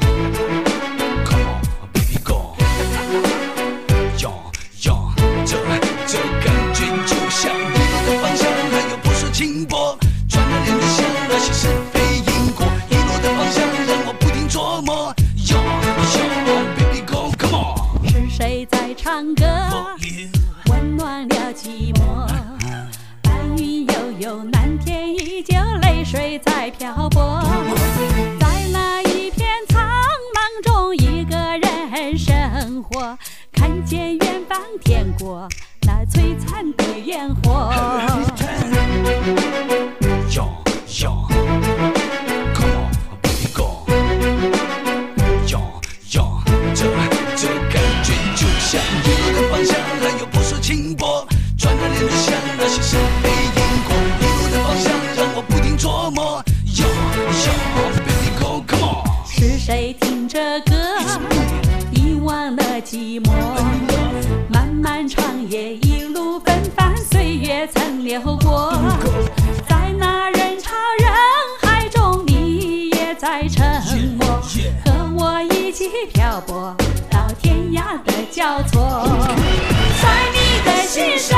Come on, baby, go。哟哟，这感觉就像一路的方向，还有扑朔轻薄，转了脸的像那些是非因果，一路的方向让我不停琢磨。哟哟 ，baby, go，come on。 是谁在唱歌？温暖了寂寞。白云悠悠，蓝天依旧，泪水在漂泊。在那一片苍茫中，一个人生活，看见远方天国那璀璨的烟火。 哟哟 ，come on, baby, go。哟哟，这感觉就像一路的方向，还有扑朔轻薄，转了脸的像那些是非因果，一路的方向让我不停琢磨。哟哟 ，baby, go，come on。 是谁听着歌，遗忘了寂寞？漫漫长夜，一路奔帆，岁月曾流过。在那人潮人海中，你也在沉默，和我一起漂泊到天涯的交错。在你的心上。